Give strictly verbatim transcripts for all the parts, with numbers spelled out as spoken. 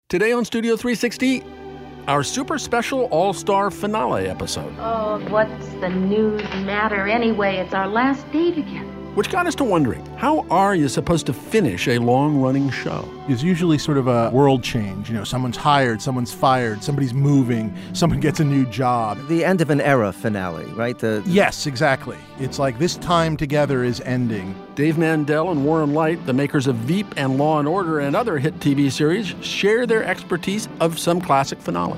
Today on Studio three sixty, our super special all-star finale episode. Oh, what's the news matter anyway? It's our last date again. Which got us to wondering, how are you supposed to finish a long-running show? It's usually sort of a world change. You know, someone's hired, someone's fired, somebody's moving, someone gets a new job. The end of an era finale, right? The Yes, exactly. It's like this time together is ending. Dave Mandel and Warren Leight, the makers of Veep and Law and Order and other hit T V series, share their expertise of some classic finales.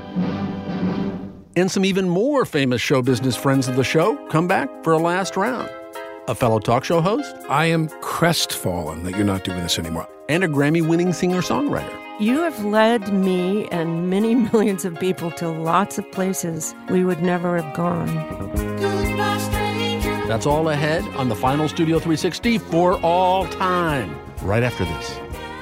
And some even more famous show business friends of the show come back for a last round. A fellow talk show host. I am crestfallen that you're not doing this anymore. And a Grammy-winning singer-songwriter. You have led me and many millions of people to lots of places we would never have gone. That's all ahead on the final Studio three sixty for all time, right after this.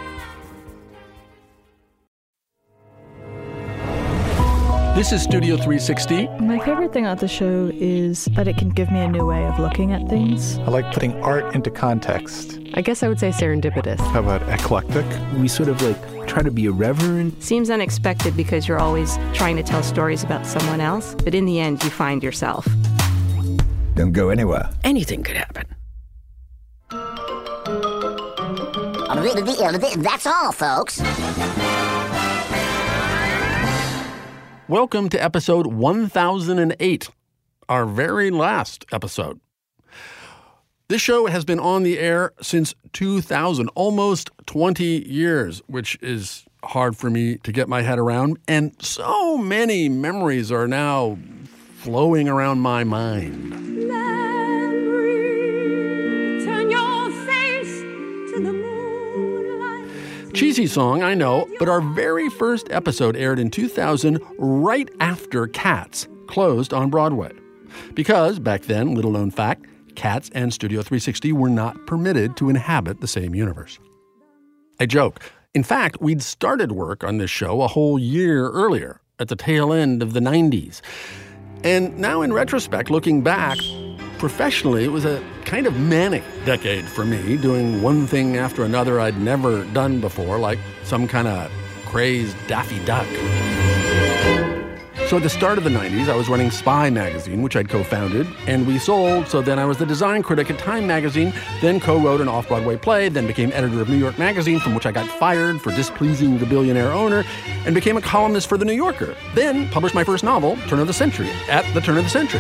This is Studio three sixty. My favorite thing about the show is that it can give me a new way of looking at things. I like putting art into context. I guess I would say serendipitous. How about eclectic? We sort of like try to be irreverent. Seems unexpected because you're always trying to tell stories about someone else, but in the end, you find yourself. Don't go anywhere. Anything could happen. That's all, folks. Welcome to episode one thousand eight, our very last episode. This show has been on the air since two thousand, almost twenty years, which is hard for me to get my head around. And so many memories are now flowing around my mind. Memory, turn your face to the moonlight. Cheesy song, I know, but our very first episode aired in two thousand, right after Cats closed on Broadway. Because, back then, little known fact, Cats and Studio three sixty were not permitted to inhabit the same universe. I joke. In fact, we'd started work on this show a whole year earlier, at the tail end of the nineties. And now in retrospect, looking back, professionally, it was a kind of manic decade for me, doing one thing after another I'd never done before, like some kind of crazed Daffy Duck. So at the start of the nineties, I was running Spy magazine, which I'd co-founded, and we sold, so then I was the design critic at Time magazine, then co-wrote an off-Broadway play, then became editor of New York magazine, from which I got fired for displeasing the billionaire owner, and became a columnist for The New Yorker. Then published my first novel, Turn of the Century, at the turn of the century.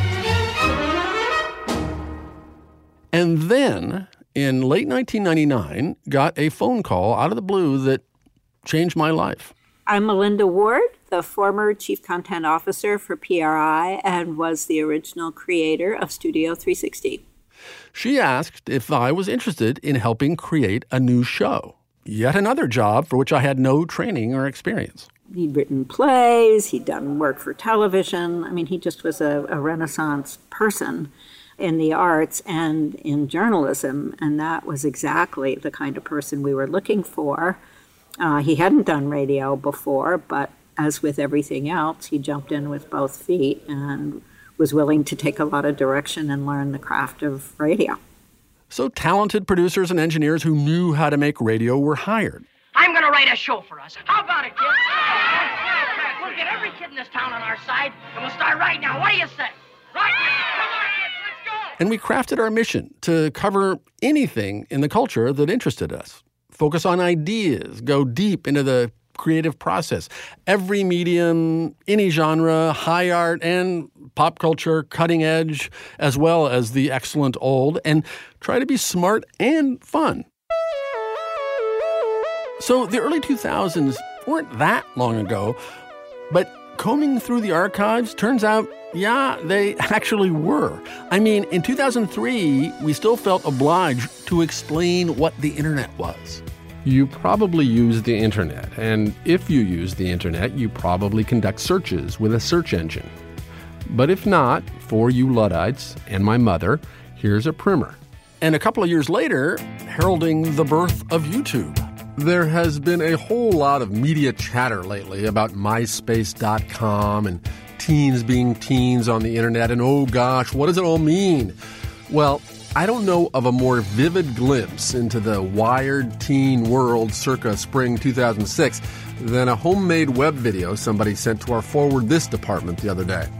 And then, in late nineteen ninety-nine, got a phone call out of the blue that changed my life. I'm Melinda Ward, the former Chief Content Officer for P R I and was the original creator of Studio three sixty. She asked if I was interested in helping create a new show. Yet another job for which I had no training or experience. He'd written plays, he'd done work for television. I mean, he just was a, a Renaissance person in the arts and in journalism, and that was exactly the kind of person we were looking for. Uh, he hadn't done radio before, but as with everything else, he jumped in with both feet and was willing to take a lot of direction and learn the craft of radio. So talented producers and engineers who knew how to make radio were hired. I'm going to write a show for us. How about it, kid? We'll get every kid in this town on our side, and we'll start right now. What do you say? Right now. Come on, kids, let's go. And we crafted our mission to cover anything in the culture that interested us. Focus on ideas, go deep into the creative process. Every medium, any genre, high art and pop culture, cutting edge, as well as the excellent old, and try to be smart and fun. So the early two thousands weren't that long ago, but combing through the archives, turns out, yeah, they actually were. I mean, in two thousand three, we still felt obliged to explain what the internet was. You probably use the internet, and if you use the internet, you probably conduct searches with a search engine. But if not, for you Luddites and my mother, here's a primer. And a couple of years later, heralding the birth of YouTube. There has been a whole lot of media chatter lately about MySpace dot com and teens being teens on the internet, and oh gosh, what does it all mean? Well, I don't know of a more vivid glimpse into the wired teen world circa spring two thousand six than a homemade web video somebody sent to our Forward This department the other day.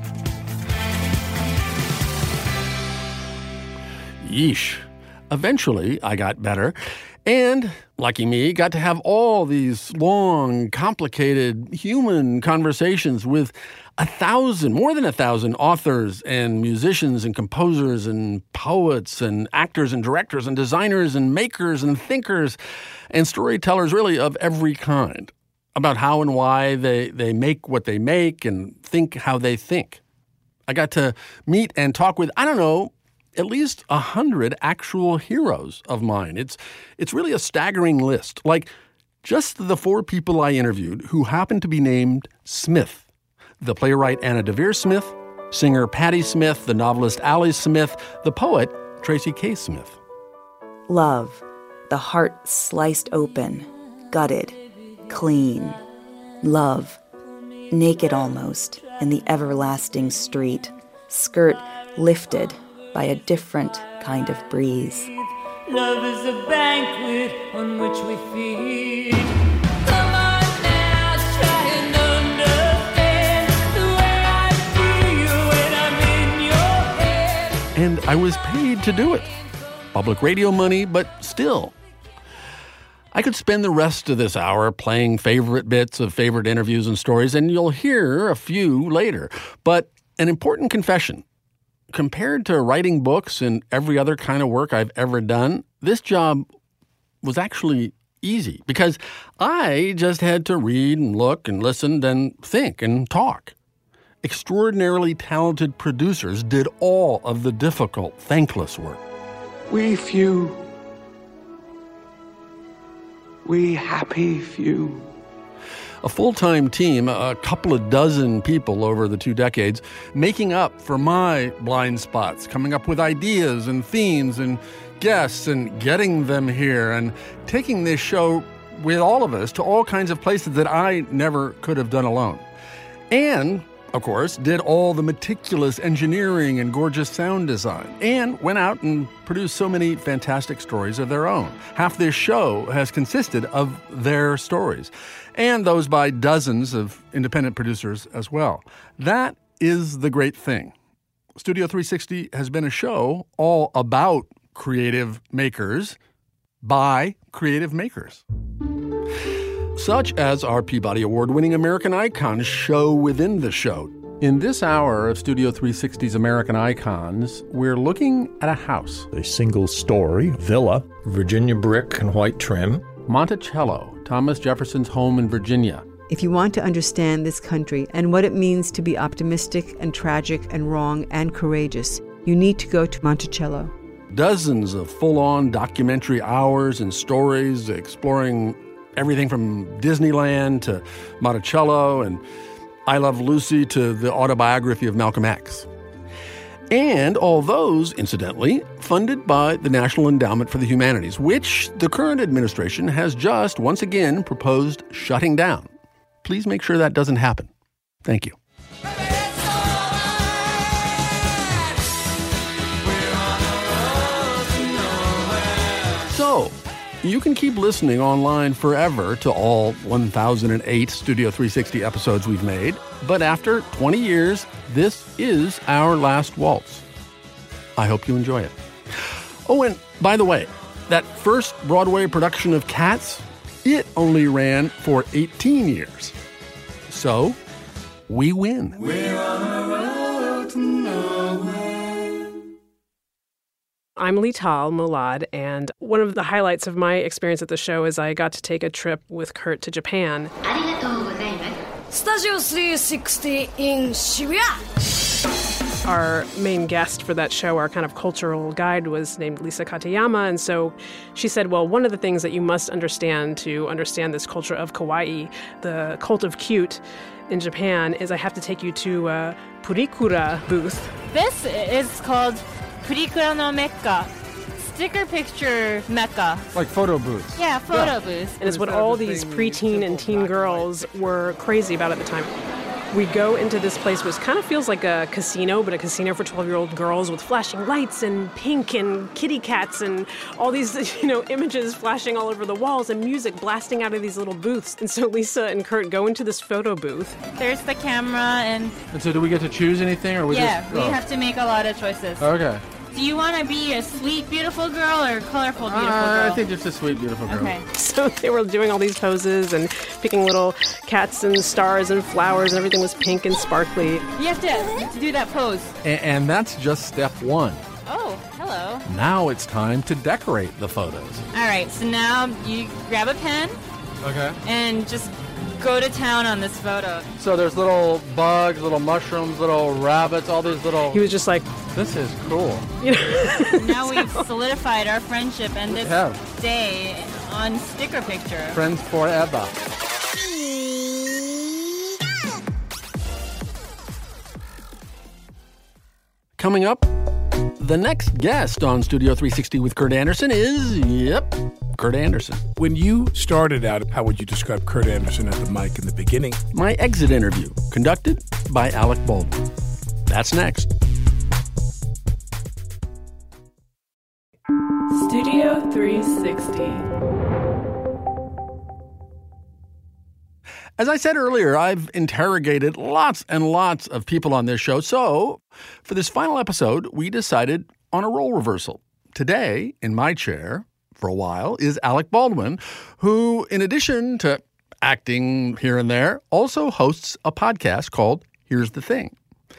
Yeesh. Eventually, I got better, and, lucky me, got to have all these long, complicated human conversations with a thousand, more than a thousand authors and musicians and composers and poets and actors and directors and designers and makers and thinkers and storytellers really of every kind about how and why they, they make what they make and think how they think. I got to meet and talk with, I don't know, at least a hundred actual heroes of mine. It's it's really a staggering list. Like just the four people I interviewed who happened to be named Smith. The playwright Anna Deavere Smith, singer Patti Smith, the novelist Allie Smith, the poet Tracy K. Smith. Love, the heart sliced open, gutted, clean. Love, naked almost, in the everlasting street, skirt lifted by a different kind of breeze. Love is a banquet on which we feed. Come on now, try and understand the way I feel when I'm in your head. And I was paid to do it. Public radio money, but still. I could spend the rest of this hour playing favorite bits of favorite interviews and stories, and you'll hear a few later. But an important confession. Compared to writing books and every other kind of work I've ever done, this job was actually easy because I just had to read and look and listen, then think and talk. Extraordinarily talented producers did all of the difficult, thankless work. We few, we happy few. A full-time team, a couple of dozen people over the two decades, making up for my blind spots, coming up with ideas and themes and guests and getting them here and taking this show with all of us to all kinds of places that I never could have done alone. And, of course, did all the meticulous engineering and gorgeous sound design and went out and produced so many fantastic stories of their own. Half this show has consisted of their stories. And those by dozens of independent producers as well. That is the great thing. Studio three sixty has been a show all about creative makers by creative makers. Such as our Peabody Award-winning American Icons show within the show. In this hour of Studio three sixty's American Icons, we're looking at a house. A single-story villa, Virginia brick and white trim. Monticello, Thomas Jefferson's home in Virginia. If you want to understand this country and what it means to be optimistic and tragic and wrong and courageous, you need to go to Monticello. Dozens of full-on documentary hours and stories exploring everything from Disneyland to Monticello and I Love Lucy to the autobiography of Malcolm X. And all those, incidentally, funded by the National Endowment for the Humanities, which the current administration has just, once again, proposed shutting down. Please make sure that doesn't happen. Thank you. So, you can keep listening online forever to all one thousand eight Studio three sixty episodes we've made, but after twenty years, this is our last waltz. I hope you enjoy it. Oh, and by the way, that first Broadway production of Cats, it only ran for eighteen years. So, we win. We're on a road to nowhere. I'm Lital Molad, and one of the highlights of my experience at the show is I got to take a trip with Kurt to Japan. Studio three sixty in Shibuya. Our main guest for that show, our kind of cultural guide, was named Lisa Katayama, and so she said, well, one of the things that you must understand to understand this culture of kawaii, the cult of cute in Japan, is I have to take you to a Purikura booth. This is called Purikura no Mecca, sticker picture Mecca. Like photo booths. Yeah, photo yeah. booths. And it's what all these preteen and teen girls were crazy about at the time. We go into this place, which kind of feels like a casino, but a casino for twelve-year-old girls with flashing lights and pink and kitty cats and all these, you know, images flashing all over the walls and music blasting out of these little booths. And so Lisa and Kurt go into this photo booth. There's the camera and... And so do we get to choose anything? or we Yeah, just, we oh. have to make a lot of choices. Okay. Do you want to be a sweet, beautiful girl or a colorful, beautiful Uh, girl? I think just a sweet, beautiful girl. Okay. So they were doing all these poses and picking little cats and stars and flowers, and everything was pink and sparkly. You have to, to do that pose. And, and that's just step one. Oh, hello. Now it's time to decorate the photos. All right, so now you grab a pen Okay. and just go to town on this photo. So there's little bugs, little mushrooms, little rabbits, all these little... He was just like, this is cool. Now we've solidified our friendship and this have. day on sticker picture. Friends forever. Coming up, the next guest on Studio three sixty with Kurt Anderson is, yep, Kurt Anderson. When you started out, how would you describe Kurt Anderson at the mic in the beginning? My exit interview, conducted by Alec Baldwin. That's next. Studio three sixty. As I said earlier, I've interrogated lots and lots of people on this show. So, for this final episode, we decided on a role reversal. Today, in my chair, for a while, is Alec Baldwin, who, in addition to acting here and there, also hosts a podcast called Here's the Thing.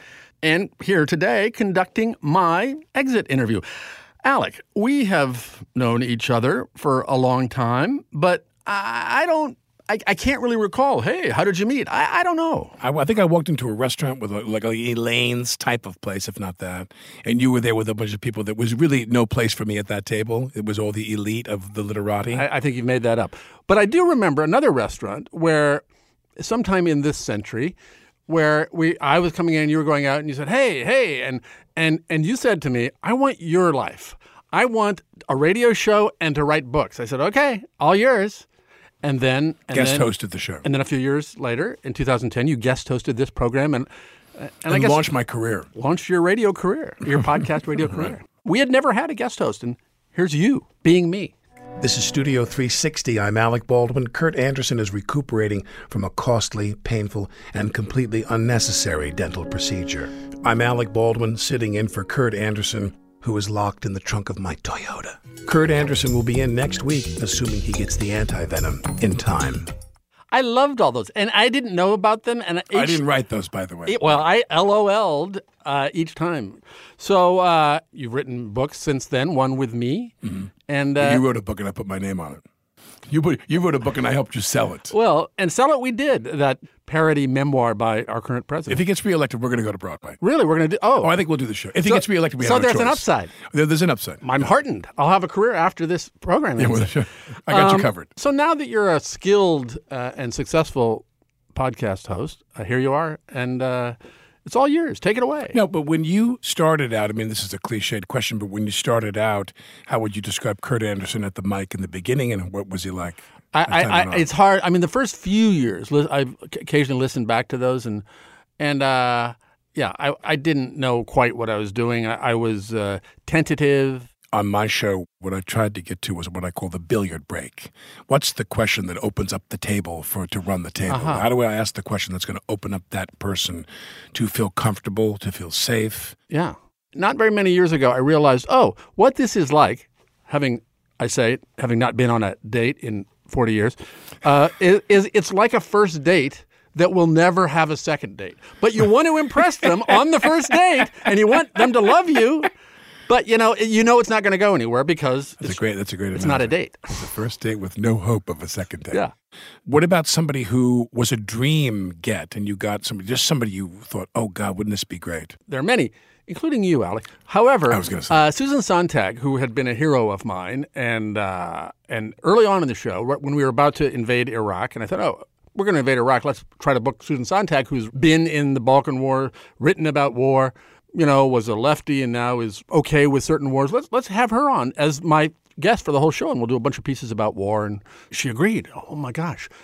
And here today, conducting my exit interview. Alec, we have known each other for a long time, but I, I don't I, I can't really recall. Hey, how did you meet? I, I don't know. I, I think I walked into a restaurant with a, like a Elaine's type of place, if not that. And you were there with a bunch of people. There was really no place for me at that table. It was all the elite of the literati. I, I think you've made that up. But I do remember another restaurant where sometime in this century where we I was coming in, you were going out, and you said, hey, hey. And, and, and you said to me, I want your life. I want a radio show and to write books. I said, okay, all yours. And then and guest then, hosted the show. And then a few years later, in two thousand ten, you guest hosted this program and and, and I guess launched my career. Launched your radio career, your podcast radio career. Right. We had never had a guest host, and here's you being me. This is Studio three sixty. I'm Alec Baldwin. Kurt Anderson is recuperating from a costly, painful, and completely unnecessary dental procedure. I'm Alec Baldwin, sitting in for Kurt Anderson, who is locked in the trunk of my Toyota. Kurt Anderson will be in next week, assuming he gets the anti-venom in time. I loved all those, and I didn't know about them. And each, I didn't write those, by the way. It, well, I LOL'd uh, each time. So uh, you've written books since then, one with me. Mm-hmm. and uh, You wrote a book and I put my name on it. You put, you wrote a book and I helped you sell it. Well, and sell it we did, that parody memoir by our current president. If he gets reelected, we're going to go to Broadway. Really? We're going to do, oh. Oh, I think we'll do the show. If he so, gets reelected, we so have a choice. So there's an upside. There, there's an upside. I'm heartened. I'll have a career after this program. Yeah, well, sure. I got um, you covered. So now that you're a skilled uh, and successful podcast host, uh, here you are, and uh, it's all yours. Take it away. No, but when you started out, I mean, this is a cliched question, but when you started out, how would you describe Kurt Anderson at the mic in the beginning, and what was he like? I, I, I, it's hard. I mean, the first few years, I've occasionally listened back to those, and and uh, yeah, I, I didn't know quite what I was doing. I, I was uh, tentative. On my show, what I tried to get to was what I call the billiard break. What's the question that opens up the table for to run the table? Uh-huh. How do I ask the question that's going to open up that person to feel comfortable, to feel safe? Yeah. Not very many years ago, I realized, oh, what this is like, having, I say, having not been on a date in forty years, uh, is, is it's like a first date that will never have a second date. But you want to impress them on the first date, and you want them to love you. But, you know, you know it's not going to go anywhere because that's it's, a great, that's a great it's analogy. not a date. It's a first date with no hope of a second date. Yeah. What about somebody who was a dream get and you got somebody, just somebody you thought, oh, God, wouldn't this be great? There are many, including you, Alec. However, I was gonna say. Uh, Susan Sontag, who had been a hero of mine, and uh, and early on in the show, when we were about to invade Iraq, and I thought, oh, we're going to invade Iraq. Let's try to book Susan Sontag, who's been in the Balkan War, written about war, you know, was a lefty and now is okay with certain wars. Let's let's have her on as my guest for the whole show, and we'll do a bunch of pieces about war. And she agreed. Oh, my gosh.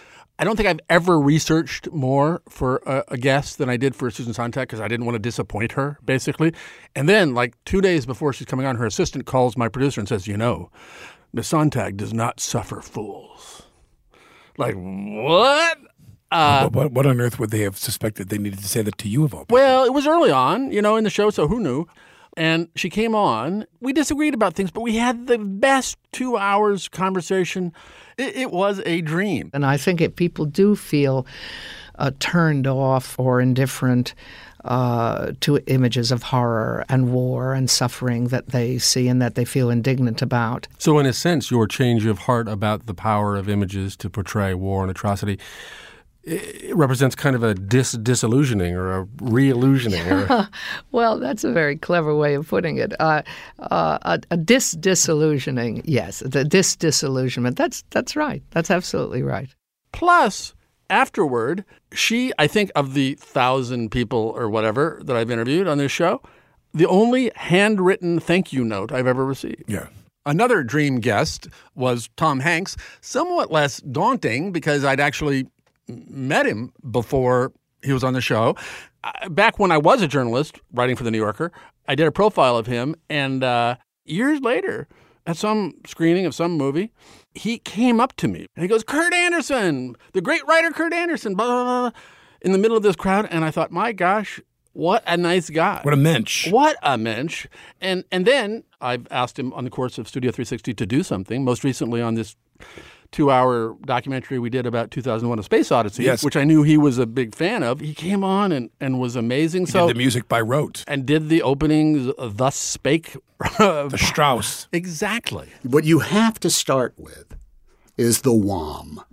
I don't think I've ever researched more for a, a guest than I did for Susan Sontag because I didn't want to disappoint her, basically. And then, like two days before she's coming on, her assistant calls my producer and says, you know, Miss Sontag does not suffer fools. Like, what? Uh, what, what, what on earth would they have suspected they needed to say that to you of all people? Well, it was early on, you know, in the show, so who knew? And she came on. We disagreed about things, but we had the best two hours conversation. It, it was a dream. And I think if people do feel uh, turned off or indifferent uh, to images of horror and war and suffering that they see and that they feel indignant about. So in a sense, your change of heart about the power of images to portray war and atrocity, it represents kind of a dis disillusioning or a re-illusioning. Or... Well, that's a very clever way of putting it. Uh, uh, a a dis-disillusioning, yes, the dis-disillusionment. That's, that's right. That's absolutely right. Plus, afterward, she, I think of the thousand people or whatever that I've interviewed on this show, the only handwritten thank you note I've ever received. Yeah. Another dream guest was Tom Hanks, somewhat less daunting because I'd actually met him before he was on the show. Uh, back when I was a journalist writing for The New Yorker, I did a profile of him, and uh, years later, at some screening of some movie, he came up to me, and he goes, Kurt Anderson, the great writer Kurt Anderson, blah, blah, blah, in the middle of this crowd, and I thought, my gosh, what a nice guy. What a mensch. What a mensch. And, and then I've asked him on the course of Studio three sixty to do something, most recently on this two-hour documentary we did about two thousand one: A Space Odyssey, yes. which I knew he was a big fan of. He came on and, and was amazing. He so did the music by rote. And did the openings, uh, Thus Spake. The Strauss. Exactly. What you have to start with is the wham.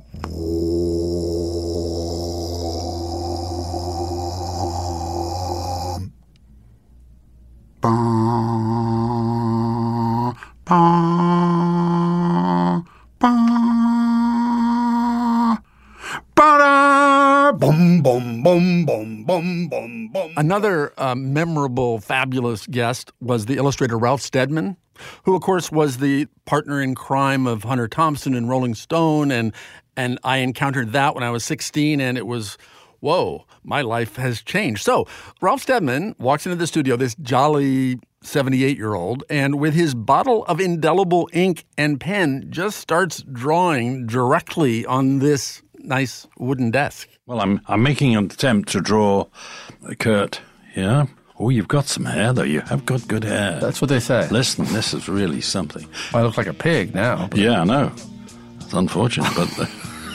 Ba, ba, ba, ba-da, bum, bum, bum, bum, bum, bum, bum. Another uh, memorable, fabulous guest was the illustrator Ralph Steadman, who, of course, was the partner in crime of Hunter Thompson in Rolling Stone. And, and I encountered that when I was sixteen, and it was, whoa, my life has changed. So Ralph Steadman walks into the studio, this jolly seventy-eight-year-old, and with his bottle of indelible ink and pen just starts drawing directly on this nice wooden desk. Well, I'm I'm making an attempt to draw Kurt here. Oh, you've got some hair, though. You have got good hair. That's what they say. Listen, this is really something. I look like a pig now. But... Yeah, I know. It's unfortunate, but...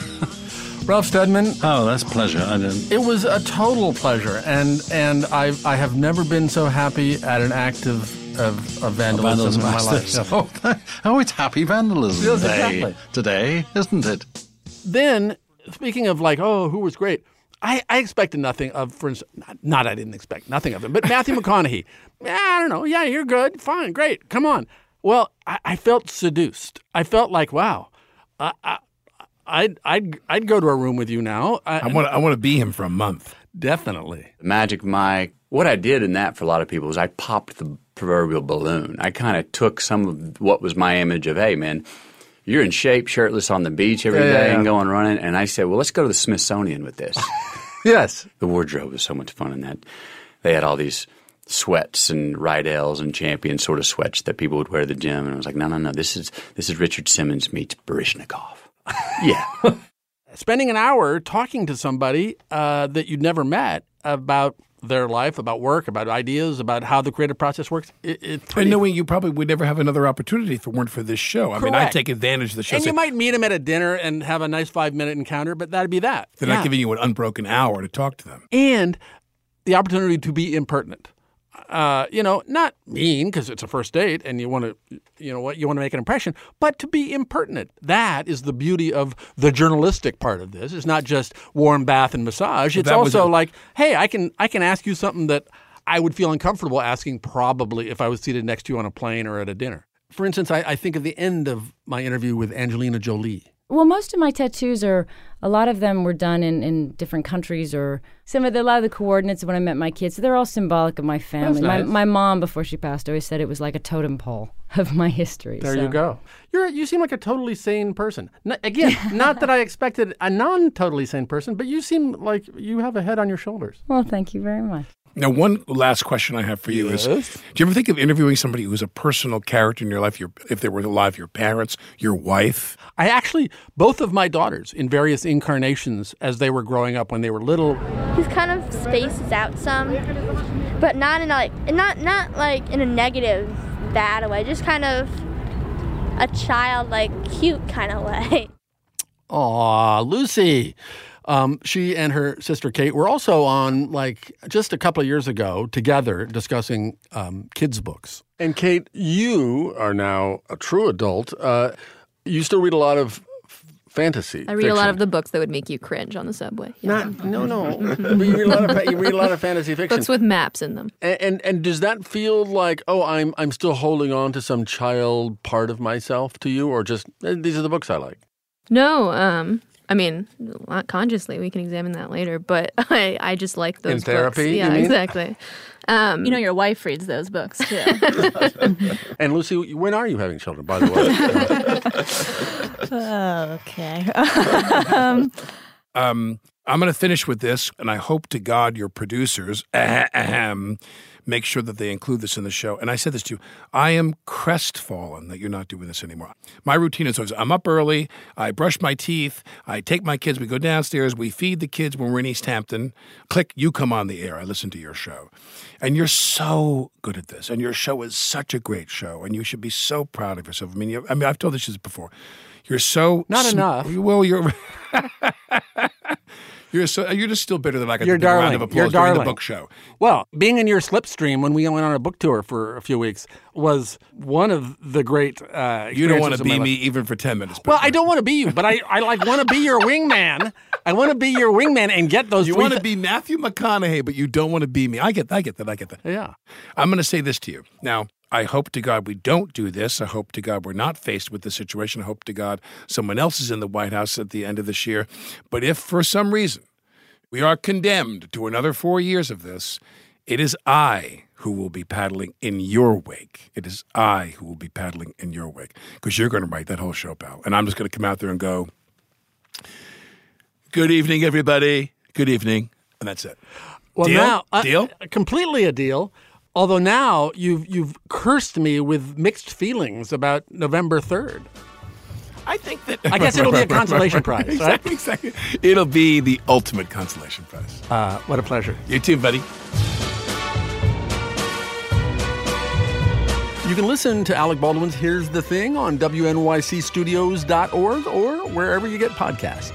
Ralph Steadman. Oh, that's a pleasure. I didn't... It was a total pleasure, and and I I have never been so happy at an act of of, of vandalism, vandalism in my life. Oh, oh, it's Happy Vandalism Yes, Day exactly. today, isn't it? Then, speaking of like, oh, who was great? I, I expected nothing of, for instance, not, not I didn't expect nothing of him, but Matthew McConaughey. I don't know. Yeah, you're good. Fine. Great. Come on. Well, I, I felt seduced. I felt like, wow, I, I, I'd, I'd, I'd go to a room with you now. I, I want I want to be him for a month. Definitely. Magic Mike. What I did in that for a lot of people was I popped the proverbial balloon. I kind of took some of what was my image of, hey, man, you're in shape, shirtless on the beach every Yeah, day yeah, yeah. and going running. And I said, well, let's go to the Smithsonian with this. Yes. The wardrobe was so much fun in that. They had all these sweats and Rydell's and Champion sort of sweats that people would wear at the gym. And I was like, no, no, no, this is this is Richard Simmons meets Baryshnikov. Yeah. Spending an hour talking to somebody uh, that you'd never met about their life, about work, about ideas, about how the creative process works. It, it's pretty... And knowing you probably would never have another opportunity if it weren't for this show. I mean, I Correct. take advantage of the show. And Say, you might meet him at a dinner and have a nice five-minute encounter, but that'd be that. They're Yeah. not giving you an unbroken hour to talk to them. And the opportunity to be impertinent. Uh, you know, not mean because it's a first date and you want to, you know what, you want to make an impression, but to be impertinent. That is the beauty of the journalistic part of this. It's not just warm bath and massage. So It's that was also a- like, hey, I can I can ask you something that I would feel uncomfortable asking probably if I was seated next to you on a plane or at a dinner. For instance, I, I think of the end of my interview with Angelina Jolie. Well, most of my tattoos are a lot of them were done in, in different countries, or some of the, a lot of the coordinates when I met my kids. So they're all symbolic of my family. That's nice. My, my mom, before she passed, always said it was like a totem pole of my history. There so. you go. You're you seem like a totally sane person. N- again, not that I expected a non-totally sane person, but you seem like you have a head on your shoulders. Well, thank you very much. Now, one last question I have for you Yes? is, do you ever think of interviewing somebody who's a personal character in your life, your, if they were alive, your parents, your wife? I actually, both of my daughters in various incarnations as they were growing up when they were little. He's kind of spaces out some, but not in a, like not not like in a negative, bad way. Just kind of a child, like cute kind of way. Aw, Lucy. Um, she and her sister Kate were also on, like, just a couple of years ago together discussing um, kids' books. And Kate, you are now a true adult. Uh, you still read a lot of f- fantasy. I read fiction. a lot of the books that would make you cringe on the subway. Yeah. Not, no, no. you, read a lot of, you read a lot of fantasy fiction. Books with maps in them. And, and and does that feel like, oh, I'm I'm still holding on to some child part of myself to you, or just eh, these are the books I like? No, um, I mean, not consciously. We can examine that later. But I, I just like those In therapy, books. you Yeah, mean? exactly. Um, You know, your wife reads those books, too. And Lucy, when are you having children, by the way? Oh, okay. um, Um, I'm going to finish with this, and I hope to God your producers ahem, make sure that they include this in the show. And I said this to you. I am crestfallen that you're not doing this anymore. My routine is always, I'm up early, I brush my teeth, I take my kids, we go downstairs, we feed the kids when we're in East Hampton. Click, you come on the air, I listen to your show. And you're so good at this, and your show is such a great show, and you should be so proud of yourself. I mean, you, I mean, I've told this before. You're so Not sm- enough. Well, you're you're so you're just still better than I got You're to give a round darling. of applause You're during darling. the book show. Well, being in your slipstream when we went on a book tour for a few weeks was one of the great uh, You don't want experiences to of my be life. me even for ten minutes. Well, I don't want to be you, but I, I like want to be your wingman. I want to be your wingman and get those. You three want to th- be Matthew McConaughey, but you don't want to be me. I get that. I get that. I get that. Yeah. I'm going to say this to you. Now, I hope to God we don't do this. I hope to God we're not faced with this situation. I hope to God someone else is in the White House at the end of this year. But if for some reason we are condemned to another four years of this, it is I who will be paddling in your wake. It is I who will be paddling in your wake, because you're going to write that whole show, pal. And I'm just going to come out there and go, good evening, everybody. Good evening. And that's it. Well, deal? now uh, Deal? completely a deal. Although now you've you've cursed me with mixed feelings about November third. I think that I guess it'll be a consolation prize, right? Exactly, exactly. It'll be the ultimate consolation prize. Uh, what a pleasure. You too, buddy. You can listen to Alec Baldwin's Here's the Thing on W N Y C studios dot org or wherever you get podcasts.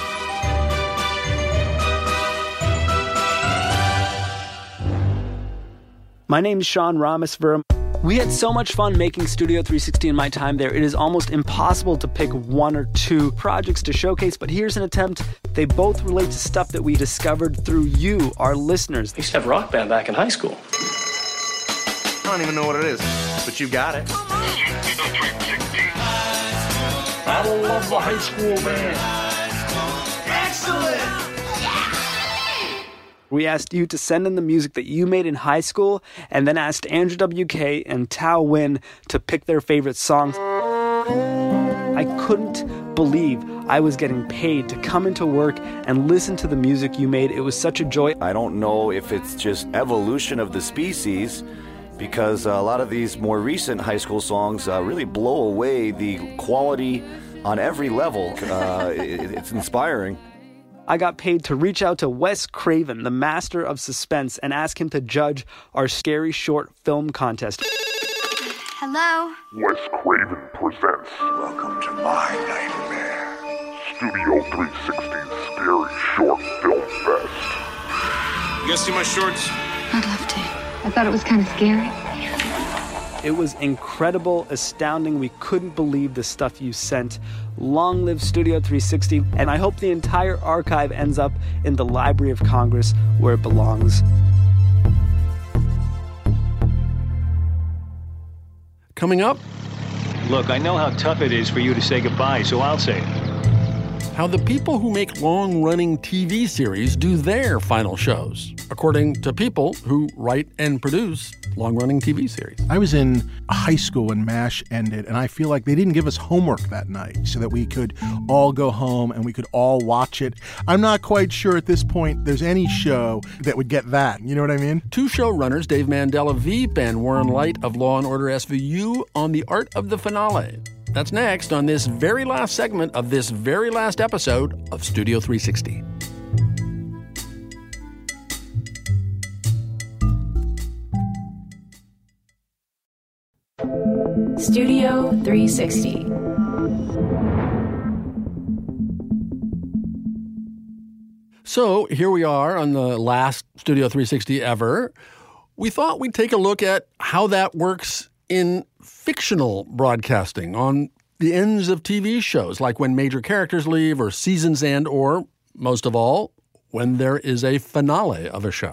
My name's Sean Rameswaram. We had so much fun making Studio three sixty in my time there. It is almost impossible to pick one or two projects to showcase, but here's an attempt. They both relate to stuff that we discovered through you, our listeners. I used to have a rock band back in high school. I don't even know what it is, but you got it. I love the high school band. Excellent! We asked you to send in the music that you made in high school, and then asked Andrew W K and Tao Win to pick their favorite songs. I couldn't believe I was getting paid to come into work and listen to the music you made. It was such a joy. I don't know if it's just evolution of the species, because a lot of these more recent high school songs uh, really blow away the quality on every level. Uh, it, it's inspiring. I got paid to reach out to Wes Craven, the master of suspense, and ask him to judge our scary short film contest. Hello? Wes Craven presents Welcome to My Nightmare. Studio three sixty's Scary Short Film Fest. You guys see my shorts? I'd love to. I thought it was kind of scary. It was incredible, astounding. We couldn't believe the stuff you sent. Long live Studio three sixty, and I hope the entire archive ends up in the Library of Congress where it belongs. Coming up. Look, I know how tough it is for you to say goodbye, so I'll say it. how the people who make long-running T V series do their final shows, according to people who write and produce long-running T V series. I was in high school when MASH ended, and I feel like they didn't give us homework that night so that we could all go home and we could all watch it. I'm not quite sure at this point there's any show that would get that. You know what I mean? Two showrunners, Dave Mandel of Veep and Warren Leight of Law and Order S V U, on the art of the finale. That's next on this very last segment of this very last episode of Studio three sixty. Studio three sixty. So here we are on the last Studio three sixty ever. We thought we'd take a look at how that works in fictional broadcasting on the ends of T V shows, like when major characters leave or seasons end, or, most of all, when there is a finale of a show.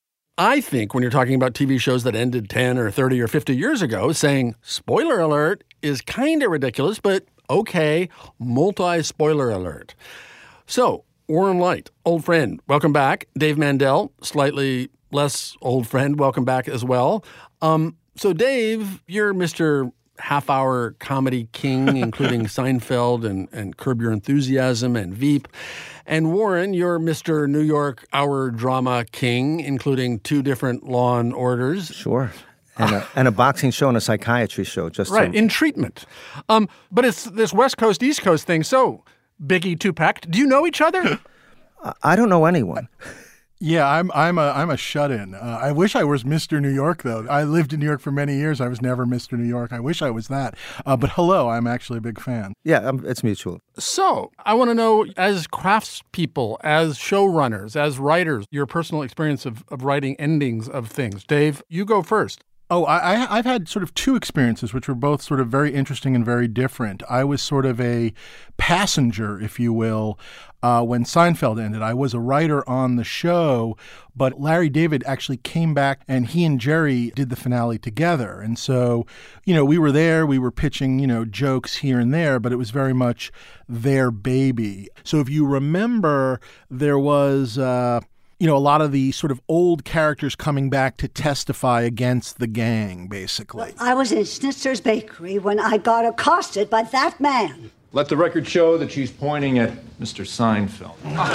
I think when you're talking about T V shows that ended ten or thirty or fifty years ago, saying spoiler alert is kind of ridiculous, but okay, multi-spoiler alert. So, Warren Leight, old friend, welcome back. Dave Mandel, slightly less old friend, welcome back as well. Um, so, Dave, you're Mister half-hour comedy king, including Seinfeld and, and Curb Your Enthusiasm and Veep. And Warren, you're Mister New York hour drama king, including two different Law and Orders. Sure. And a, and a boxing show and a psychiatry show. Just right, to... in treatment. Um, but it's this West Coast, East Coast thing. So, Biggie, Tupac, do you know each other? I don't know anyone. Yeah, I'm I'm a I'm a shut-in. Uh, I wish I was Mister New York, though. I lived in New York for many years. I was never Mister New York. I wish I was that. Uh, but hello, I'm actually a big fan. Yeah, um, it's mutual. So I want to know, as craftspeople, as showrunners, as writers, your personal experience of, of writing endings of things. Dave, you go first. Oh, I, I've had sort of two experiences, which were both sort of very interesting and very different. I was sort of a passenger, if you will, uh, when Seinfeld ended. I was a writer on the show, but Larry David actually came back and he and Jerry did the finale together. And so, you know, we were there, we were pitching, you know, jokes here and there, but it was very much their baby. So if you remember, there was... Uh, you know, a lot of the sort of old characters coming back to testify against the gang, basically. I was in Schnitzer's Bakery when I got accosted by that man. Let the record show that she's pointing at Mister Seinfeld.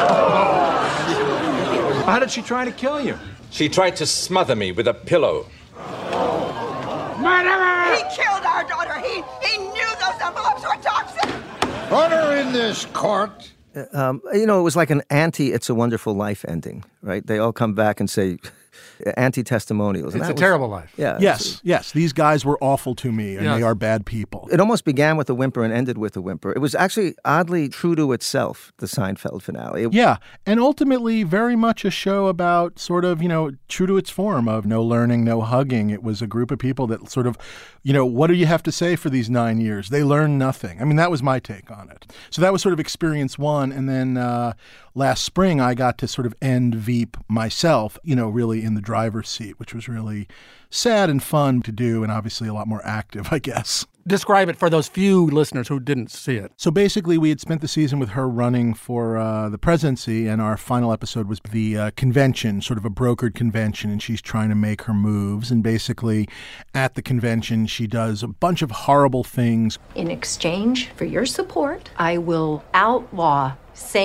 How did she try to kill you? She tried to smother me with a pillow. Murderer! He killed our daughter. He, he knew those envelopes were toxic. Order in this court. Um, you know, it was like an anti-It's a Wonderful Life ending, right? They all come back and say anti-testimonials. It's a was, terrible life. Yeah. Yes, yes. These guys were awful to me, and yes. They are bad people. It almost began with a whimper and ended with a whimper. It was actually oddly true to itself, the Seinfeld finale. It, yeah, and ultimately very much a show about sort of, you know, true to its form of no learning, no hugging. It was a group of people that sort of, you know, what do you have to say for these nine years? They learned nothing. I mean, that was my take on it. So that was sort of experience one, and then uh, last spring I got to sort of end Veep myself, you know, really in the driver's seat, which was really sad and fun to do, and obviously a lot more active, I guess. Describe it for those few listeners who didn't see it. So basically, we had spent the season with her running for uh, the presidency, and our final episode was the uh, convention, sort of a brokered convention, and she's trying to make her moves. And basically, at the convention, she does a bunch of horrible things. In exchange for your support, I will outlaw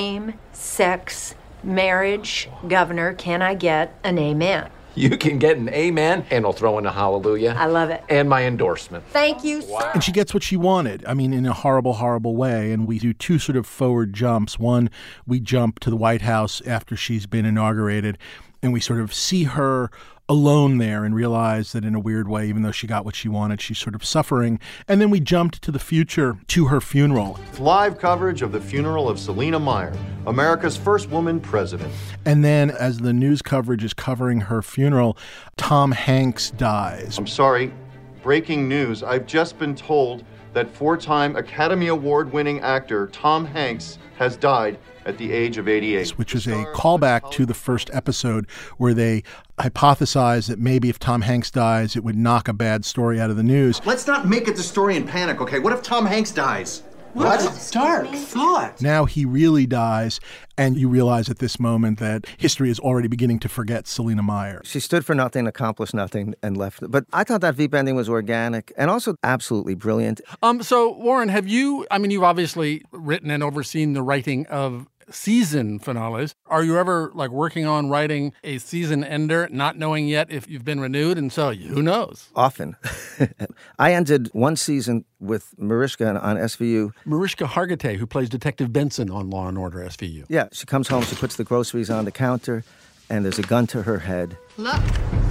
same-sex marriage. Governor, can I get an amen? You can get an amen, and I'll throw in a hallelujah. I love it. And my endorsement. Thank you, sir. And she gets what she wanted, I mean, in a horrible, horrible way. And we do two sort of forward jumps. One, we jump to the White House after she's been inaugurated, and we sort of see her alone there and realize that in a weird way, even though she got what she wanted, she's sort of suffering. And then we jumped to the future, to her funeral. Live coverage of the funeral of Selina Meyer, America's first woman president. And then as the news coverage is covering her funeral, Tom Hanks dies. I'm sorry, breaking news. I've just been told that four-time Academy Award-winning actor Tom Hanks has died at the age of eighty-eight. Which is a callback to the first episode where they hypothesized that maybe if Tom Hanks dies, it would knock a bad story out of the news. Let's not make it the story in panic, okay? What if Tom Hanks dies? What a dark thought. Now he really dies, and you realize at this moment that history is already beginning to forget Selina Meyer. She stood for nothing, accomplished nothing, and left. But I thought that Veep ending was organic and also absolutely brilliant. Um. So, Warren, have you, I mean, you've obviously written and overseen the writing of season finales. Are you ever like working on writing a season ender, not knowing yet if you've been renewed? And so who knows? Often. I ended one season with Mariska on S V U. Mariska Hargitay, who plays Detective Benson on Law and Order S V U. Yeah, she comes home, she puts the groceries on the counter, and there's a gun to her head. Look.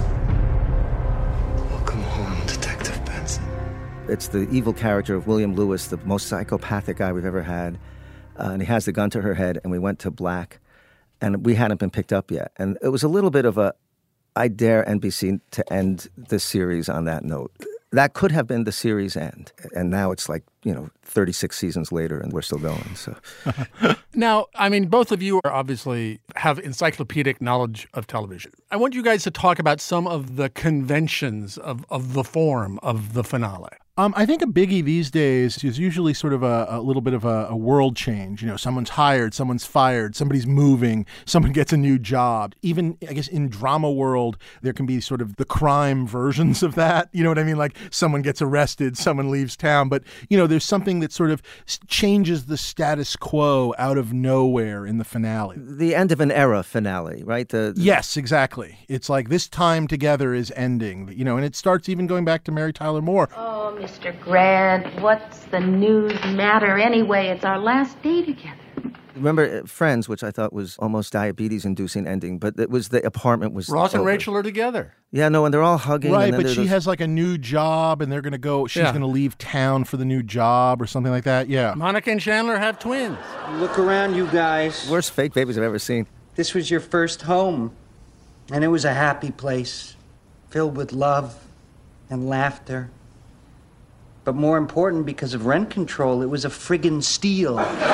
Welcome home, Detective Benson. It's the evil character of William Lewis, the most psychopathic guy we've ever had. Uh, and he has the gun to her head, and we went to black, and we hadn't been picked up yet. And it was a little bit of a, I dare N B C to end this series on that note. That could have been the series end. And now it's like, you know, thirty-six seasons later, and we're still going. So, Now, I mean, both of you are obviously have encyclopedic knowledge of television. I want you guys to talk about some of the conventions of, of the form of the finale. Um, I think a biggie these days is usually sort of a, a little bit of a, a world change. You know, someone's hired, someone's fired, somebody's moving, someone gets a new job. Even, I guess, in drama world, there can be sort of the crime versions of that. You know what I mean? Like someone gets arrested, someone leaves town. But, you know, there's something that sort of changes the status quo out of nowhere in the finale. The end of an era finale, right? The, the... Yes, exactly. It's like this time together is ending, you know, and it starts even going back to Mary Tyler Moore. Oh, Mister Grant, what's the news matter anyway? It's our last day together. Remember Friends, which I thought was almost diabetes-inducing ending, but it was the apartment was Ross and over. Rachel are together. Yeah, no, and they're all hugging. Right, and then but she those... has like a new job, and they're going to go, she's Yeah. going to leave town for the new job or something like that. Yeah. Monica and Chandler have twins. Look around, you guys. Worst fake babies I've ever seen. This was your first home, and it was a happy place, filled with love and laughter. But more important, because of rent control, it was a friggin' steal.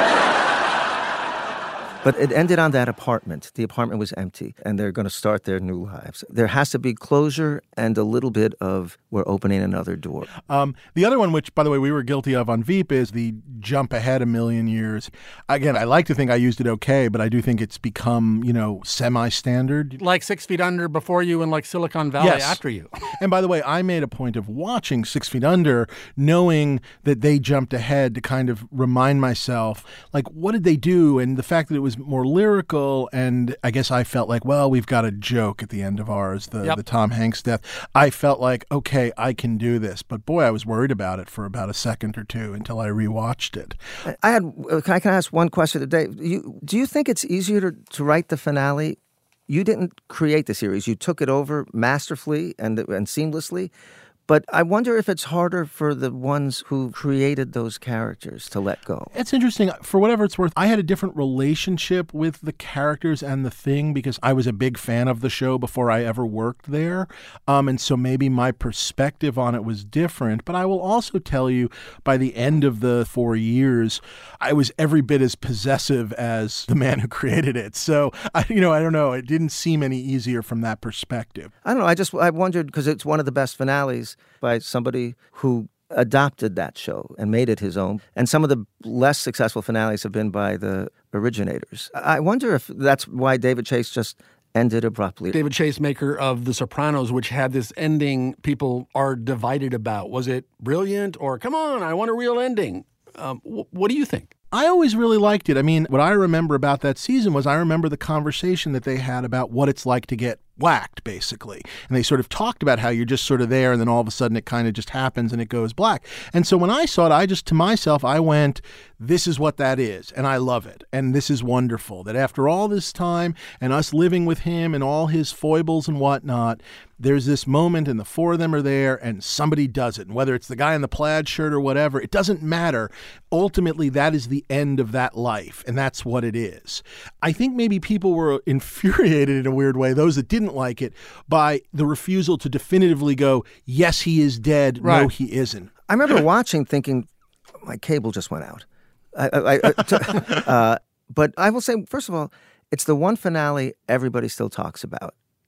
But it ended on that apartment. The apartment was empty, and they're going to start their new lives. There has to be closure and a little bit of we're opening another door. Um, the other one, which, by the way, we were guilty of on Veep, is the jump ahead a million years. Again, I like to think I used it okay, but I do think it's become, you know, semi-standard. Like Six Feet Under before you and like Silicon Valley Yes. after you. And by the way, I made a point of watching Six Feet Under, knowing that they jumped ahead to kind of remind myself, like, what did they do? And the fact that it was more lyrical, and I guess I felt like, well, we've got a joke at the end of ours, the, Yep. the Tom Hanks death. I felt like, okay, I can do this. But boy, I was worried about it for about a second or two until I rewatched it. I had. Can I, can I ask one question today? You, do you think it's easier to, to write the finale? You didn't create the series. You took it over masterfully and and seamlessly. But I wonder if it's harder for the ones who created those characters to let go. It's interesting. For whatever it's worth, I had a different relationship with the characters and the thing because I was a big fan of the show before I ever worked there. Um, and so maybe my perspective on it was different. But I will also tell you, by the end of the four years, I was every bit as possessive as the man who created it. So, I, you know, I don't know. It didn't seem any easier from that perspective. I don't know. I just I wondered because it's one of the best finales by somebody who adopted that show and made it his own. And some of the less successful finales have been by the originators. I wonder if that's why David Chase just ended abruptly. David Chase, maker of The Sopranos, which had this ending people are divided about. Was it brilliant or, come on, I want a real ending? Um, wh- what do you think? I always really liked it. I mean, what I remember about that season was I remember the conversation that they had about what it's like to get whacked, basically. And they sort of talked about how you're just sort of there and then all of a sudden it kind of just happens and it goes black. And so when I saw it, I just, to myself, I went, this is what that is. And I love it. And this is wonderful that after all this time and us living with him and all his foibles and whatnot, there's this moment and the four of them are there and somebody does it. And whether it's the guy in the plaid shirt or whatever, it doesn't matter. Ultimately, that is the end of that life. And that's what it is. I think maybe people were infuriated in a weird way, those that didn't like it, by the refusal to definitively go, yes, he is dead. Right. No, he isn't. I remember watching thinking, my cable just went out. I, I, I, t- uh, but I will say, first of all, it's the one finale everybody still talks about.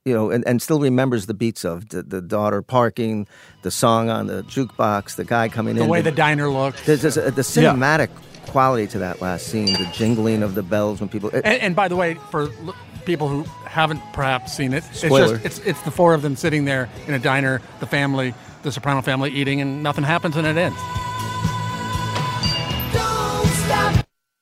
you know, and, and still remembers the beats of the, the daughter parking, the song on the jukebox, the guy coming the in. The way the, the diner looks. There's this, uh, the cinematic yeah. quality to that last scene, the jingling of the bells when people... It, and, and by the way, for l- people who haven't perhaps seen it, spoiler. it's just it's it's the four of them sitting there in a diner, the family, the Soprano family eating, and nothing happens and it ends. Don't stop.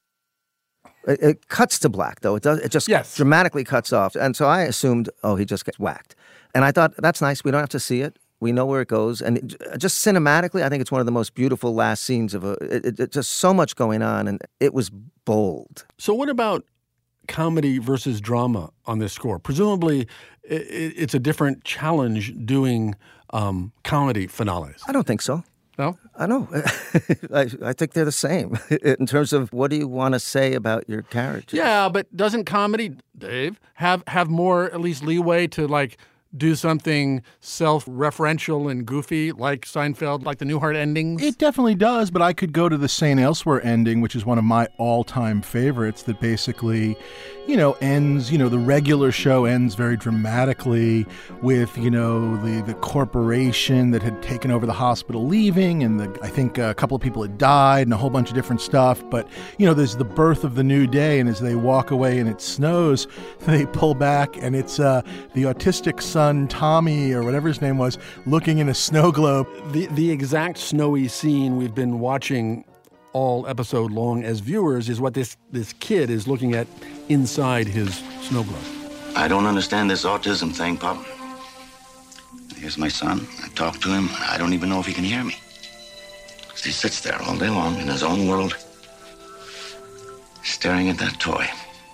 It, it cuts to black, though. It does. It just yes. dramatically cuts off. And so I assumed, oh, he just gets whacked. And I thought, that's nice. We don't have to see it. We know where it goes. And it, just cinematically, I think it's one of the most beautiful last scenes of a... It, it, it, just so much going on, and it was bold. So what about comedy versus drama on this score? Presumably, it, it's a different challenge doing um, comedy finales. I don't think so. No? I know. I, I think they're the same in terms of what do you want to say about your character. Yeah, but doesn't comedy, Dave, have, have more at least leeway to like do something self-referential and goofy like Seinfeld, like the Newhart endings? It definitely does, but I could go to the Saint Elsewhere ending, which is one of my all-time favorites, that basically, you know, ends, you know, the regular show ends very dramatically with, you know, the, the corporation that had taken over the hospital leaving, and the, I think a couple of people had died and a whole bunch of different stuff. But, you know, there's the birth of the new day, and as they walk away and it snows, they pull back, and it's uh, the autistic son, Tommy, or whatever his name was, looking in a snow globe. The, the exact snowy scene we've been watching all episode long as viewers is what this, this kid is looking at inside his snow globe. I don't understand this autism thing, Pop. Here's my son. I talk to him. I don't even know if he can hear me. Because he sits there all day long in his own world, staring at that toy.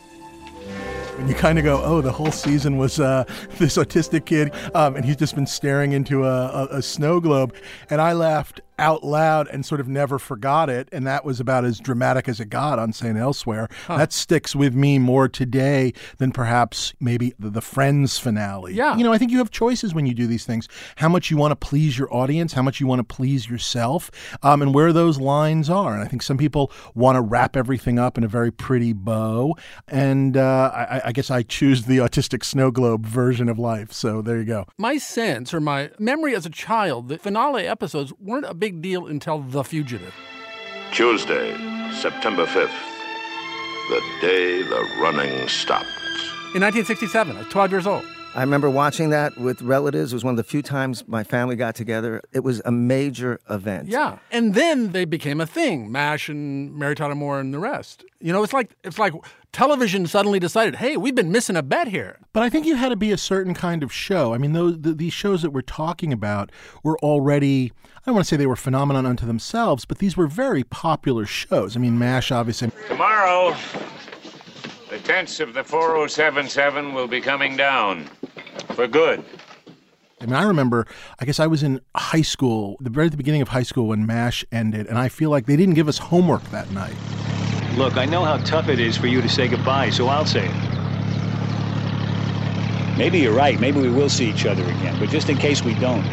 And you kind of go, oh, the whole season was uh, this autistic kid, um, and he's just been staring into a, a, a snow globe. And I laughed out loud and sort of never forgot it, and that was about as dramatic as it got on Saint Elsewhere. Huh. That sticks with me more today than perhaps maybe the, the Friends finale. Yeah. You know, I think you have choices when you do these things. How much you want to please your audience, how much you want to please yourself, um, and where those lines are. And I think some people want to wrap everything up in a very pretty bow, and uh, I, I guess I choose the autistic snow globe version of life. So there you go. My sense, or my memory as a child, the finale episodes weren't a big deal until The Fugitive. Tuesday, September fifth, the day the running stopped. In nineteen sixty-seven, I was twelve years old. I remember watching that with relatives. It was one of the few times my family got together. It was a major event. Yeah. And then they became a thing, MASH and Mary Tyler Moore and the rest. You know, it's like it's like television suddenly decided, hey, we've been missing a bet here. But I think you had to be a certain kind of show. I mean, those the, these shows that we're talking about were already, I don't want to say they were phenomenon unto themselves, but these were very popular shows. I mean, MASH, obviously. Tomorrow, the tents of the four oh seven seven will be coming down for good. I mean, I remember, I guess I was in high school, the very at the beginning of high school when MASH ended, and I feel like they didn't give us homework that night. Look, I know how tough it is for you to say goodbye, so I'll say it. Maybe you're right. Maybe we will see each other again, but just in case we don't,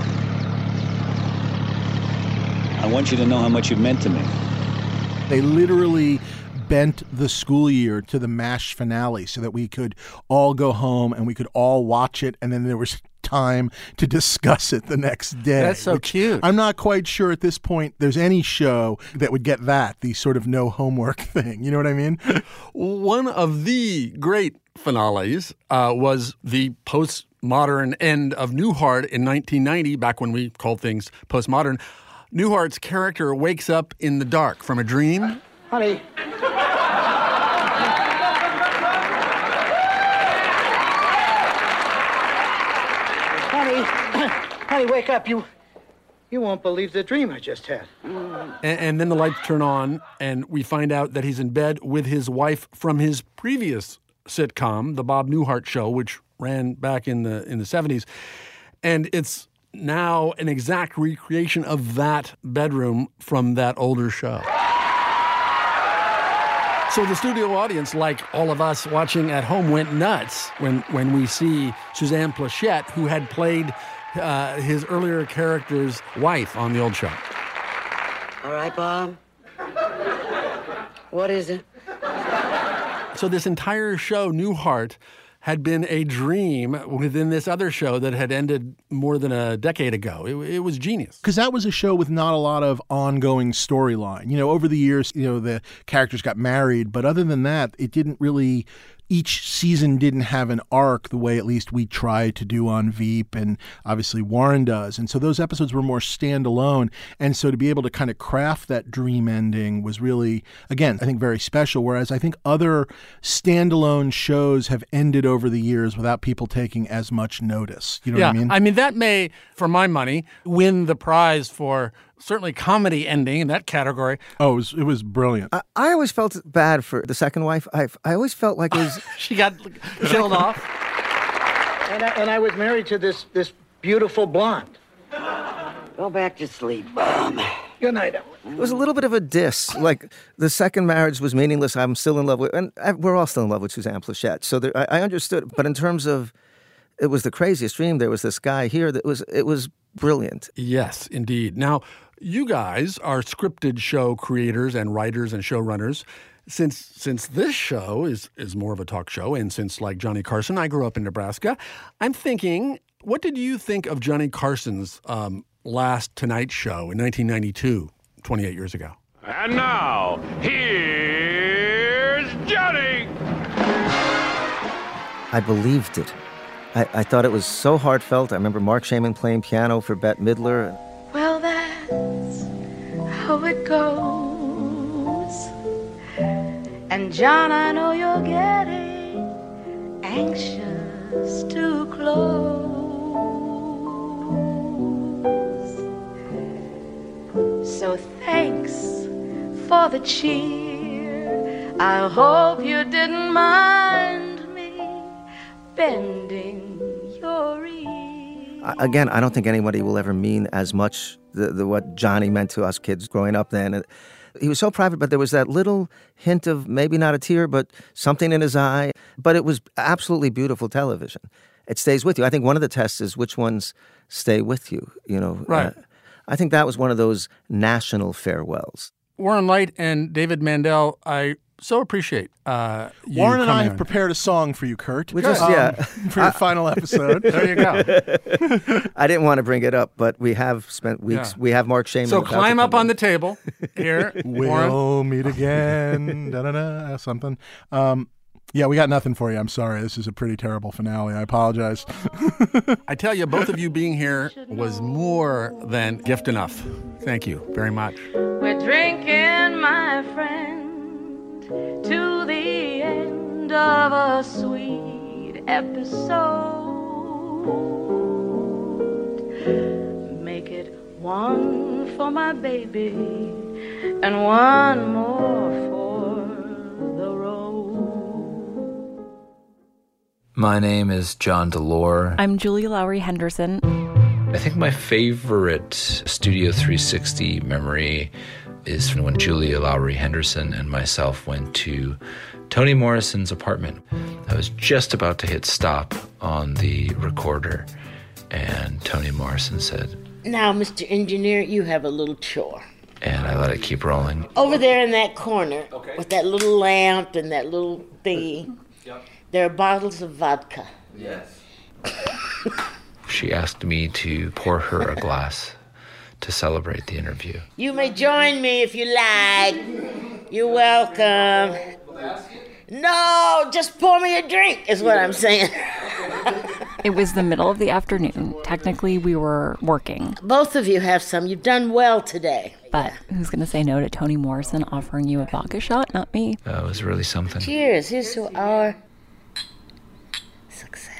I want you to know how much you meant to me. They literally bent the school year to the MASH finale so that we could all go home and we could all watch it, and then there was time to discuss it the next day. That's so cute. I'm not quite sure at this point there's any show that would get that, the sort of no homework thing. You know what I mean? One of the great finales uh, was the postmodern end of Newhart in nineteen ninety, back when we called things postmodern. Newhart's character wakes up in the dark from a dream. Honey. Honey, honey, wake up. You you won't believe the dream I just had. And, and then the lights turn on, and we find out that he's in bed with his wife from his previous sitcom, The Bob Newhart Show, which ran back in the in the seventies. And it's now an exact recreation of that bedroom from that older show. So the studio audience, like all of us watching at home, went nuts when, when we see Suzanne Pleshette, who had played uh, his earlier character's wife on the old show. All right, Bob. What is it? So this entire show, Newhart, had been a dream within this other show that had ended more than a decade ago. It, it was genius. Because that was a show with not a lot of ongoing storyline. You know, over the years, you know, the characters got married, but other than that, it didn't really... Each season didn't have an arc the way at least we try to do on Veep, and obviously Warren does. And so those episodes were more standalone. And so to be able to kind of craft that dream ending was really, again, I think very special. Whereas I think other standalone shows have ended over the years without people taking as much notice. You know yeah, what I mean? I mean, that may, for my money, win the prize for certainly comedy ending in that category. Oh, it was, it was brilliant. I, I always felt bad for the second wife. I I always felt like it was... she got killed off. And I, and I was married to this this beautiful blonde. Go back to sleep, Bob. Good night, Emily. It was a little bit of a diss. Like, the second marriage was meaningless. I'm still in love with... And I, we're all still in love with Suzanne Pleshette. So there, I, I understood. But in terms of... It was the craziest dream. There was this guy here that was... It was brilliant. Yes, indeed. Now... You guys are scripted show creators and writers and showrunners. Since since this show is, is more of a talk show, and since, like Johnny Carson, I grew up in Nebraska, I'm thinking, what did you think of Johnny Carson's um, last Tonight Show in nineteen ninety-two, twenty-eight years ago? And now, here's Johnny! I believed it. I, I thought it was so heartfelt. I remember Mark Shaman playing piano for Bette Midler. Well, that's how it goes. And John, I know you're getting anxious to close. So thanks for the cheer. I hope you didn't mind me bending your ear. Again, I don't think anybody will ever mean as much the, the what Johnny meant to us kids growing up then. He was so private, but there was that little hint of maybe not a tear, but something in his eye. But it was absolutely beautiful television. It stays with you. I think one of the tests is which ones stay with you. You know, right. Uh, I think that was one of those national farewells. Warren Leight and David Mandel, I so appreciate uh, you Warren and I coming have on. prepared a song for you, Kurt. We just, um, yeah. for your final episode. There you go. I didn't want to bring it up, but we have spent weeks. Yeah. We have Mark Shaman. So about to climb come up on in. the table here, We'll Warren. meet again. da, da, da, something. Um, yeah, we got nothing for you. I'm sorry. This is a pretty terrible finale. I apologize. I tell you, both of you being here was more than gift enough. Thank you very much. We're drinking, my friend, to the end of a sweet episode. Make it one for my baby and one more for the road. My name is John Delore. I'm Julia Lowry Henderson. I think my favorite Studio three sixty memory is when Julia Lowry Henderson and myself went to Toni Morrison's apartment. I was just about to hit stop on the recorder, and Toni Morrison said, "Now, Mister Engineer, you have a little chore." And I let it keep rolling. Over there in that corner, okay, with that little lamp and that little thingy, yep, there are bottles of vodka. Yes. She asked me to pour her a glass to celebrate the interview. You may join me if you like. You're welcome. No, just pour me a drink is what I'm saying. It was the middle of the afternoon. Technically, we were working. Both of you have some. You've done well today. But who's going to say no to Toni Morrison offering you a vodka shot? Not me. That was really something. Cheers. Here's to our success.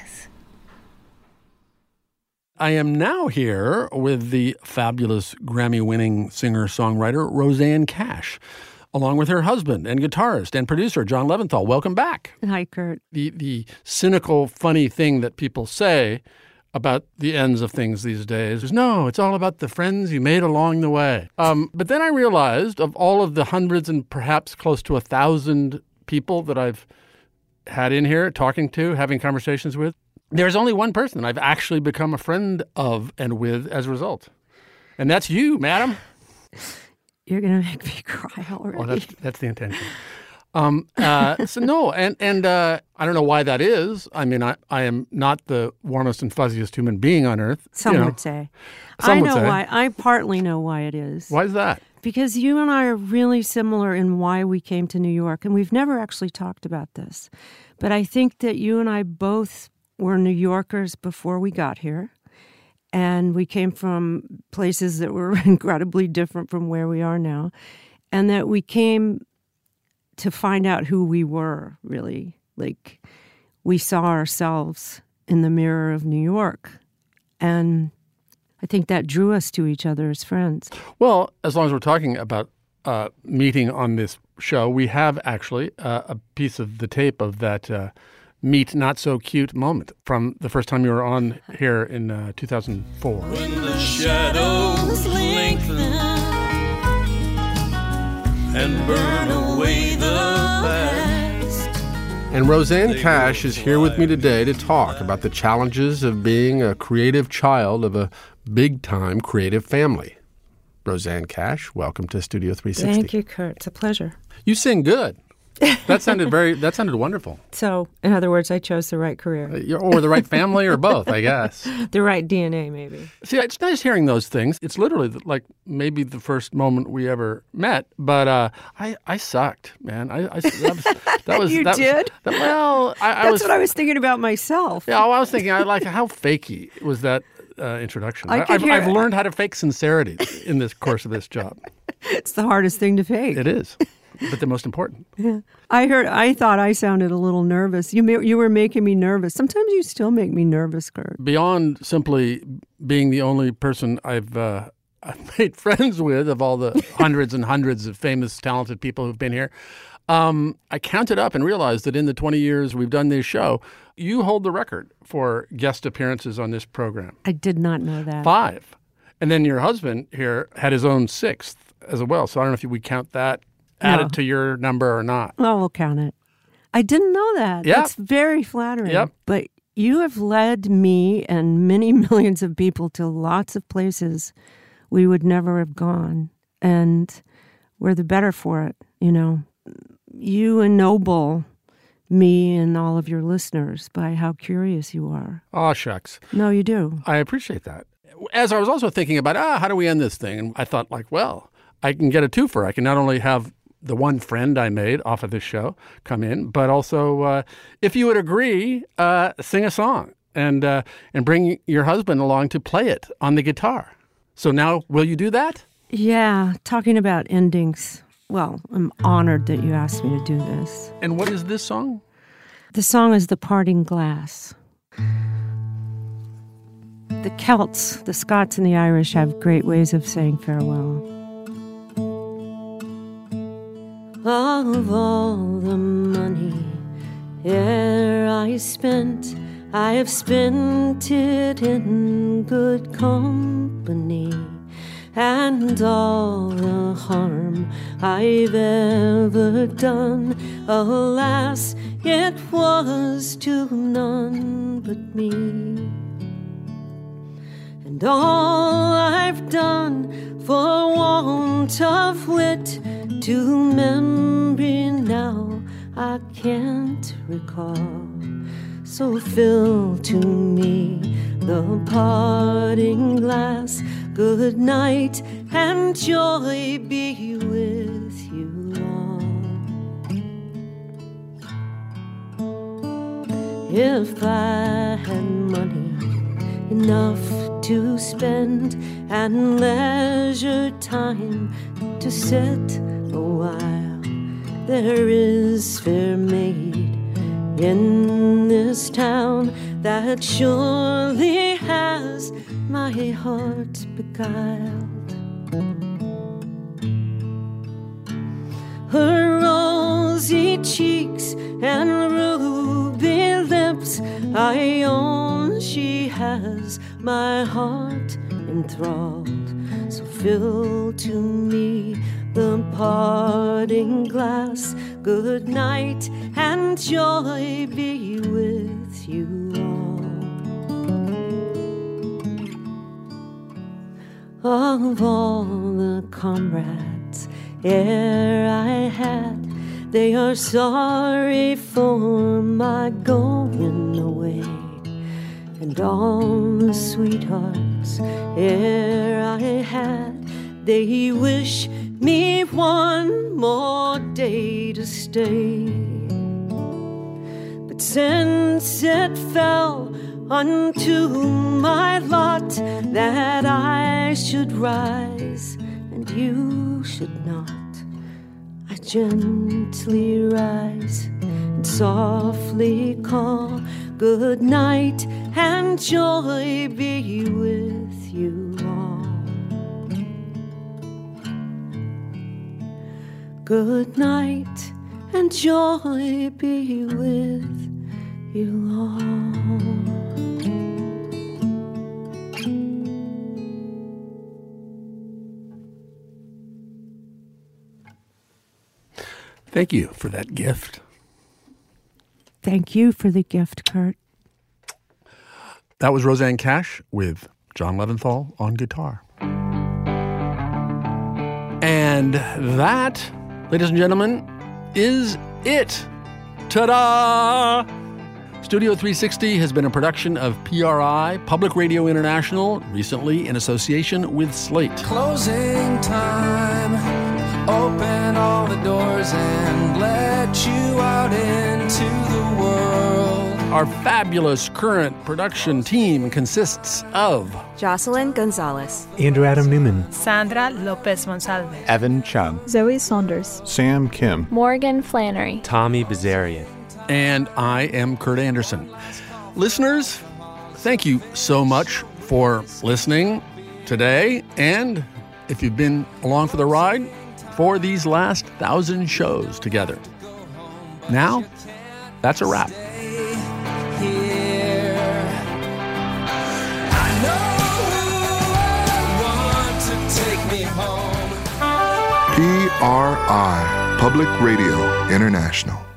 I am now here with the fabulous Grammy-winning singer-songwriter Rosanne Cash, along with her husband and guitarist and producer John Leventhal. Welcome back. Hi, Kurt. The the cynical, funny thing that people say about the ends of things these days is, no, it's all about the friends you made along the way. Um, but then I realized of all of the hundreds and perhaps close to a thousand people that I've had in here talking to, having conversations with, there's only one person that I've actually become a friend of and with as a result. And that's you, madam. You're going to make me cry already. Oh, that's, that's the intention. Um, uh, so no, and and uh, I don't know why that is. I mean, I, I am not the warmest and fuzziest human being on earth. Some you know. would say. Some I would know say. why. I partly know why it is. Why is that? Because you and I are really similar in why we came to New York, and we've never actually talked about this. But I think that you and I both were New Yorkers before we got here, and we came from places that were incredibly different from where we are now, and that we came to find out who we were, really. Like, we saw ourselves in the mirror of New York, and I think that drew us to each other as friends. Well, as long as we're talking about uh, meeting on this show, we have actually uh, a piece of the tape of that uh, meet not so cute moment from the first time you were on here in uh, two thousand four. When the shadows lengthen and burn away the past. And Rosanne Cash is here with me today to talk about the challenges of being a creative child of a big-time creative family. Rosanne Cash, welcome to Studio three sixty. Thank you, Kurt. It's a pleasure. You sing good. That sounded very. That sounded wonderful. So, in other words, I chose the right career. Uh, or the right family, or both, I guess. The right D N A, maybe. See, it's nice hearing those things. It's literally like maybe the first moment we ever met. But uh, I, I sucked, man. I, I that was. That was you that did? Was, that, well, I, I That's was. what I was thinking about myself. Yeah, well, I was thinking, I like how fakey was that uh, introduction. I I, could I've, hear I've it. learned how to fake sincerity in this course of this job. It's the hardest thing to fake. It is. But the most important. Yeah. I heard. I thought I sounded a little nervous. You ma- you were making me nervous. Sometimes you still make me nervous, Kurt. Beyond simply being the only person I've uh, I've made friends with of all the hundreds and hundreds of famous, talented people who've been here, um, I counted up and realized that in the twenty years we've done this show, you hold the record for guest appearances on this program. I did not know that. Five. And then your husband here had his own sixth as well. So I don't know if we count that added No. to your number or not. Oh, we'll count it. I didn't know that. Yep. That's very flattering. Yep. But you have led me and many millions of people to lots of places we would never have gone. And we're the better for it, you know. You ennoble me and all of your listeners by how curious you are. Oh, shucks. No, you do. I appreciate that. As I was also thinking about, ah, how do we end this thing? And I thought, like, well, I can get a twofer. I can not only have the one friend I made off of this show come in, but also, uh, if you would agree, uh, sing a song and uh, and bring your husband along to play it on the guitar. So now, will you do that? Yeah, talking about endings. Well, I'm honored that you asked me to do this. And what is this song? The song is The Parting Glass. The Celts, the Scots, and the Irish have great ways of saying farewell. Of all the money ere I spent, I have spent it in good company, and all the harm I've ever done, alas, it was to none but me. And all I've done for want of wit to memory now I can't recall. So fill to me the parting glass. Good night and joy be with you all. If I had money enough to spend and leisure time to sit a while, there is fair maid in this town that surely has my heart beguiled. Her rosy cheeks and ruby lips, I own she has my heart enthralled. So fill to me the parting glass. Good night and joy be with you all. Of all the comrades ere I had, They are sorry for my going away, and all the sweethearts ere I had, they wish me one more day to stay. But since it fell unto my lot that I should rise and you should not, I gently rise and softly call good night, and joy be with you all. Good night, and joy be with you all. Thank you for that gift. Thank you for the gift, Kurt. That was Rosanne Cash with John Leventhal on guitar. And that, ladies and gentlemen, is it. Ta-da! Studio three sixty has been a production of P R I, Public Radio International, recently in association with Slate. Closing time. Open all the doors and let you out into the world. Our fabulous current production team consists of Jocelyn Gonzalez, Andrew Adam Newman, Sandra Lopez Monsalve, Evan Chung, Zoe Saunders, Sam Kim, Morgan Flannery, Tommy Bazarian, and I am Kurt Anderson. Listeners, thank you so much for listening today, and if you've been along for the ride, for these last thousand shows together. Now, that's a wrap. P R I, Public Radio International.